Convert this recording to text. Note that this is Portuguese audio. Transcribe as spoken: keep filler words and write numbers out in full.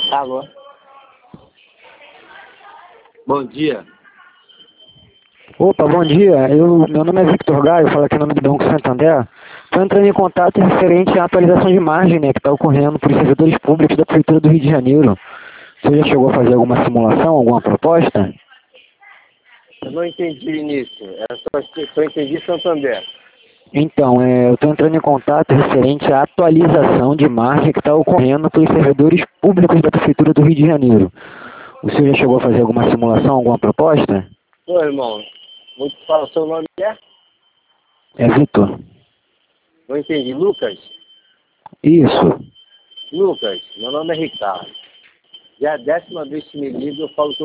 Alô? Bom dia. Opa, bom dia. Eu, meu nome é Victor Gaio, falo aqui em nome do Banco Santander. Estou entrando em contato referente à atualização de margem, né, que está ocorrendo para os servidores públicos da Prefeitura do Rio de Janeiro. Você já chegou a fazer alguma simulação, alguma proposta? Eu não entendi nisso. Eu só, só entendi Santander. Então, é, eu estou entrando em contato referente à atualização de margem que está ocorrendo para os servidores públicos da Prefeitura do Rio de Janeiro. O senhor já chegou a fazer alguma simulação, alguma proposta? Ô, irmão, vou te falar, o seu nome é? É Vitor. Não entendi. Lucas? Isso. Lucas, meu nome é Ricardo. Já é a décima vez que me liga, eu falo com